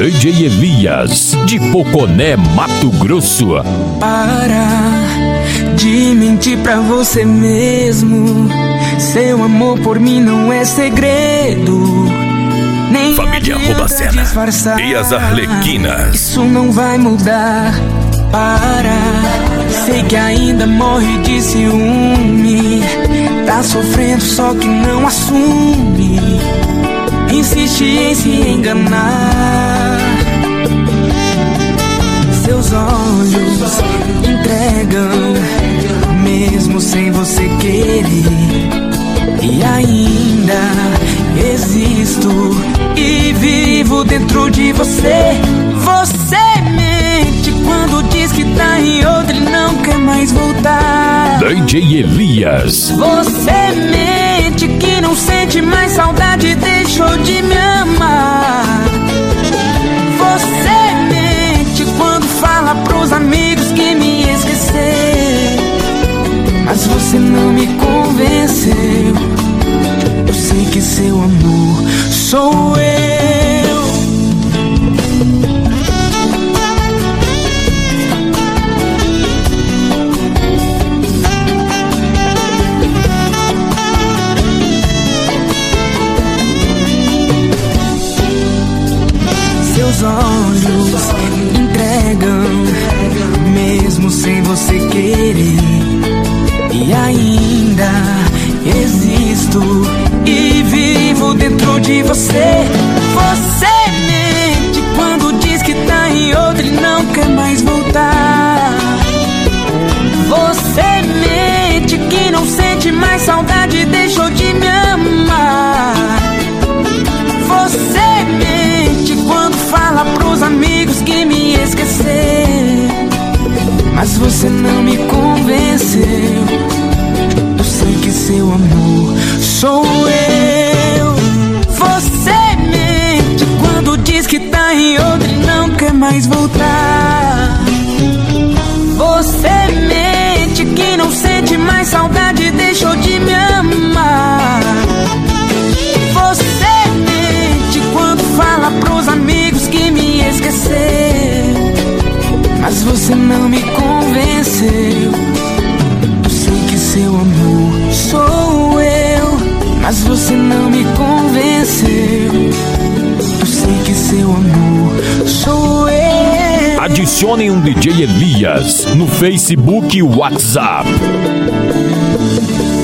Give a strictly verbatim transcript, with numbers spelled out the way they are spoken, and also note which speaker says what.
Speaker 1: D J Elias, de Poconé, Mato Grosso.
Speaker 2: Para de mentir pra você mesmo. Seu amor por mim não é segredo. Nem
Speaker 1: Família Robacena e as Arlequinas.
Speaker 2: Isso não vai mudar. Para, sei que ainda morre de ciúme. Tá sofrendo só que não assume. Insiste em se enganar. Seus olhos entregam, mesmo sem você querer. E ainda existo e vivo dentro de você. Você mente quando diz que tá em outra e não quer mais voltar.
Speaker 1: D J Elias.
Speaker 2: Você mente que não sente mais saudade e deixou de me amar. Você mente quando fala pros amigos que me esqueceu. Mas você não me convenceu. Eu sei que seu amor sou eu. Seus olhos entregam, mesmo sem você querer. E ainda existo e vivo dentro de você. Você mente quando diz que tá em outra e não quer mais voltar. Você mente que não sente mais saudade e deixou de me amar. Você mente quando fala pros amigos que me esqueceu. Mas você não me convenceu. Eu sei que seu amor sou eu. Você mente quando diz que tá em outra e não quer mais voltar. Você mente que não sente mais saudade e deixou de me amar. Você mente quando fala pros amigos que me esqueceu. Mas você não me convenceu. Eu sei que seu amor sou eu. Mas você não me convenceu. Eu sei que seu amor sou eu.
Speaker 1: Adicione um D J Elias no Facebook e WhatsApp.